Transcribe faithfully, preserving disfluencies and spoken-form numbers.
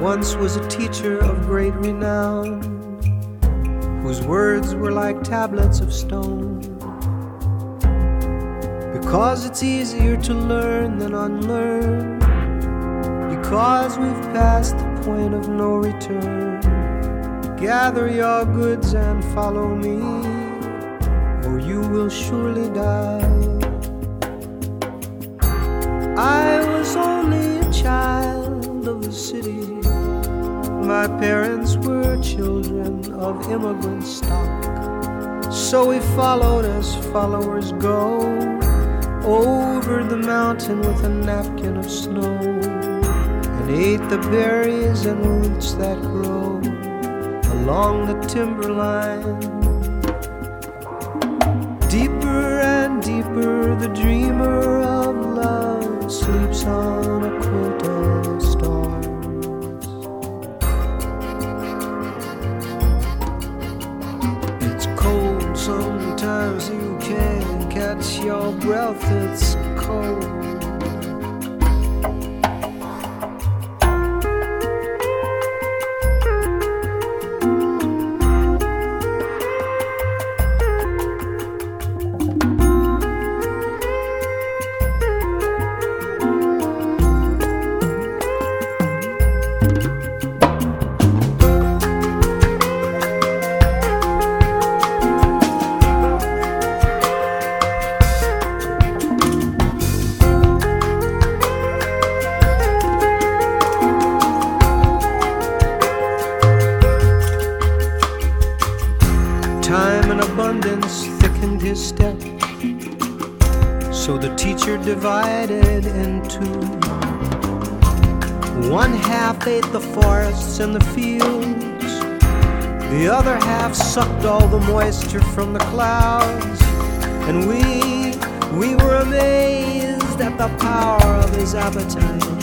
once was a teacher of great renown, whose words were like tablets of stone. Because it's easier to learn than unlearn, because we've passed the point of no return. Gather your goods and follow me, or you will surely die. I was only a child of the city. My parents were children of immigrant stock. So we followed as followers go, over the mountain with a napkin of snow, and ate the berries and roots that grow along the timberline. Deeper and deeper the dreamer of love sleeps on a quilt of stars. It's cold, sometimes you can't catch your breath, it's cold. Time and abundance thickened his step, so the teacher divided in two. One half ate the forests and the fields, the other half sucked all the moisture from the clouds. And we, we were amazed at the power of his appetite.